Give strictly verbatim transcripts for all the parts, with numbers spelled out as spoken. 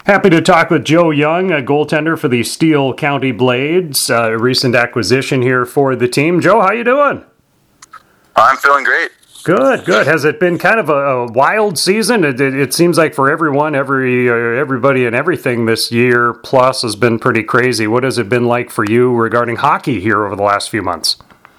Happy to talk with Joe Young, a goaltender for the Steele County Blades, uh, a recent acquisition here for the team. Joe, how you doing? I'm feeling great. Good, good. Has it been kind of a, a wild season? It, it, it seems like for everyone, every uh, everybody and everything this year plus has been pretty crazy. What has it been like for you regarding hockey here over the last few months?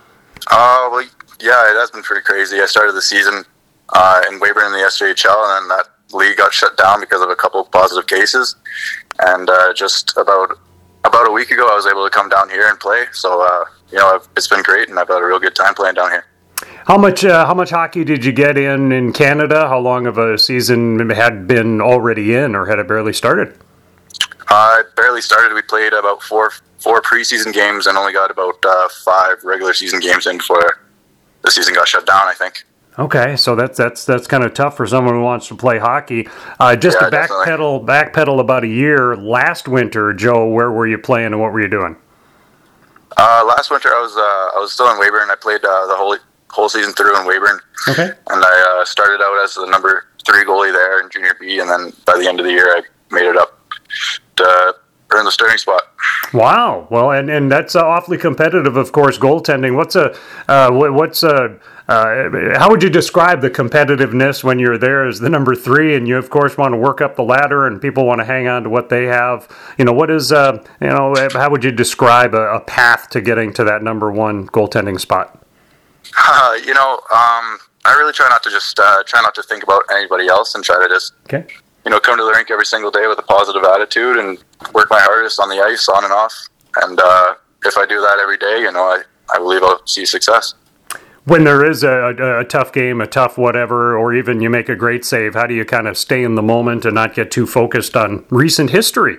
Uh, well, yeah, it has been pretty crazy. I started the season uh, in Weyburn in the S J H L, and then that league got shut down because of a couple of positive cases. And uh, just about about a week ago, I was able to come down here and play. So, uh, you know, it's been great, and I've had a real good time playing down here. How much uh, how much hockey did you get in in Canada? How long of a season had been already in, or had it barely started? Uh, it barely started. We played about four four preseason games and only got about uh, five regular season games in before the season got shut down, I think. Okay, so that's that's that's kind of tough for someone who wants to play hockey. Uh, just Yeah, to backpedal backpedal about a year, last winter, Joe, where were you playing and what were you doing? Uh, last winter, I was uh, I was still in Weyburn. I played uh, the whole whole season through in Weyburn. Okay. And I uh, started out as the number three goalie there in Junior B, and then by the end of the year, I made it up to earn the starting spot. Wow. Well, and, and that's uh, awfully competitive, of course, goaltending. What's a uh, what's a uh, how would you describe the competitiveness when you're there as the number three, and you of course want to work up the ladder, and people want to hang on to what they have? You know, what is uh, you know, how would you describe a, a path to getting to that number one goaltending spot? Uh, you know, um, I really try not to just uh, try not to think about anybody else, and try to just Okay. you know come to the rink every single day with a positive attitude and work my hardest on the ice, on and off. And uh, if I do that every day, you know, I, I believe I'll see success. When there is a, a, a tough game, a tough whatever, or even you make a great save, how do you kind of stay in the moment and not get too focused on recent history?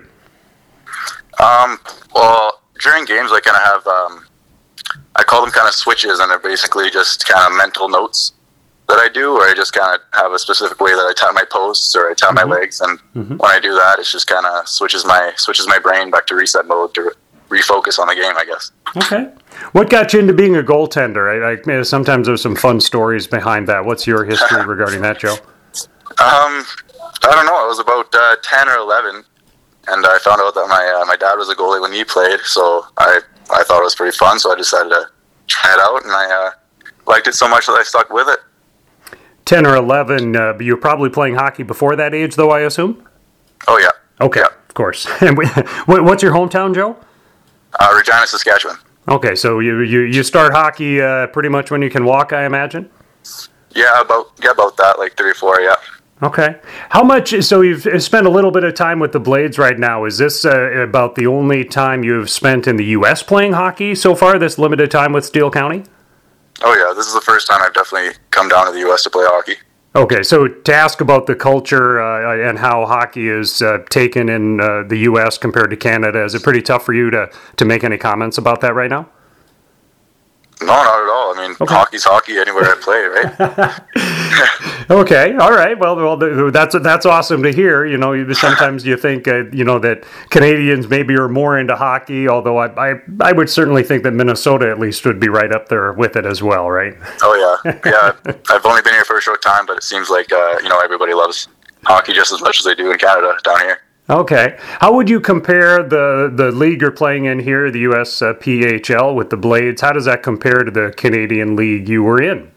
Um, well, during games, I kind of have, um, I call them kind of switches, and they're basically just kind of mental notes that I do, where I just kind of have a specific way that I tie my posts or I tie Mm-hmm. my legs, and Mm-hmm. when I do that, it's just kind of switches my switches my brain back to reset mode to re- refocus on the game, I guess. Okay. What got you into being a goaltender? I, I, sometimes there's some fun stories behind that. What's your history regarding that, Joe? Um, I don't know. I was about uh, ten or eleven, and I found out that my uh, my dad was a goalie when he played, so I I thought it was pretty fun, so I decided to try it out, and I uh, liked it so much that I stuck with it. ten or eleven, uh, but you were probably playing hockey before that age, though, I assume? Oh, yeah. Okay, Yeah. of course. And we- what- what's your hometown, Joe? Uh, Regina, Saskatchewan. Okay, so you, you, you start hockey uh, pretty much when you can walk, I imagine? Yeah, about yeah about that, like three or four, yeah. Okay. How much, so you've spent a little bit of time with the Blades right now. Is this uh, about the only time you've spent in the U S playing hockey so far, this limited time with Steele County? Oh, yeah, this is the first time I've definitely come down to the U S to play hockey. Okay, so to ask about the culture uh, and how hockey is uh, taken in uh, the U S compared to Canada, is it pretty tough for you to, to make any comments about that right now? No, not at all. I mean, Okay. hockey's hockey anywhere I play, right? Okay, all right. Well, well, th- that's that's awesome to hear. You know, you- sometimes you think, uh, you know, that Canadians maybe are more into hockey, although I, I I would certainly think that Minnesota at least would be right up there with it as well, right? Oh, yeah. Yeah, I've only been here for a short time, but it seems like, uh, you know, everybody loves hockey just as much as they do in Canada down here. Okay. How would you compare the, the league you're playing in here, the U S uh, P H L, with the Blades? How does that compare to the Canadian league you were in?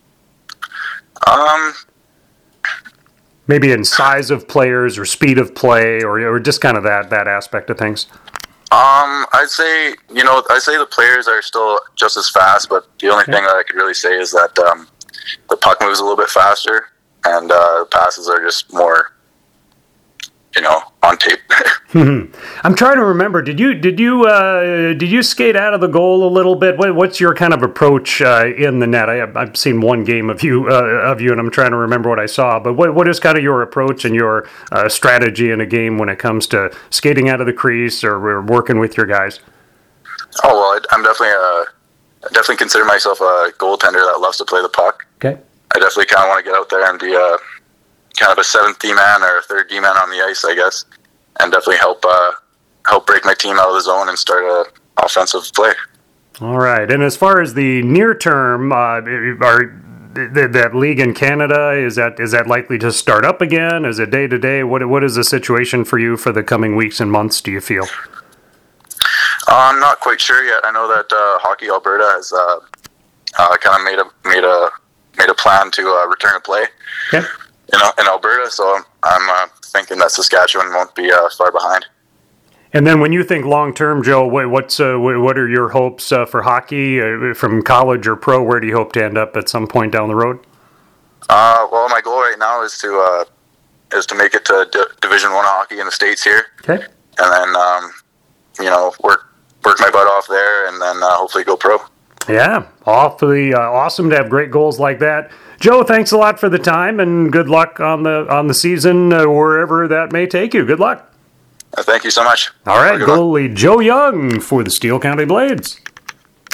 Um, Maybe in size of players or speed of play or, or just kind of that, that aspect of things? um, I'd say, you know, I'd say the players are still just as fast, but the only Okay. thing that I could really say is that um, the puck moves a little bit faster, and uh, the passes are just more, you know, on tape. I'm trying to remember. Did you did you uh, did you skate out of the goal a little bit? What, what's your kind of approach uh, in the net? I, I've seen one game of you uh, of you, and I'm trying to remember what I saw. But what what is kind of your approach and your uh, strategy in a game when it comes to skating out of the crease or, or working with your guys? Oh, well, I- I'm definitely a, I definitely consider myself a goaltender that loves to play the puck. Okay. I definitely kind of want to get out there and be a kind of a seventh D man or a third D man on the ice, I guess, and definitely help uh, help break my team out of the zone and start a offensive play. All right. And as far as the near term, uh, are th- that league in Canada, is that is that likely to start up again? Is it day to day? What what is the situation for you for the coming weeks and months, do you feel? Uh, I'm not quite sure yet. I know that uh, Hockey Alberta has uh, uh, kind of made a made a made a plan to uh, return to play. Okay. You know, in Alberta, so I'm, I'm uh, thinking that Saskatchewan won't be uh, far behind. And then, when you think long term, Joe, what's uh, what are your hopes uh, for hockey uh, from college or pro? Where do you hope to end up at some point down the road? Uh, well, my goal right now is to uh, is to make it to D- Division One hockey in the States here. Okay. And then, um, you know, work work my butt off there, and then uh, hopefully go pro. Yeah, awfully uh, awesome to have great goals like that. Joe, thanks a lot for the time, and good luck on the on the season uh, wherever that may take you. Good luck. Uh, thank you so much. All right, goalie Joe Young for the Steel County Blades.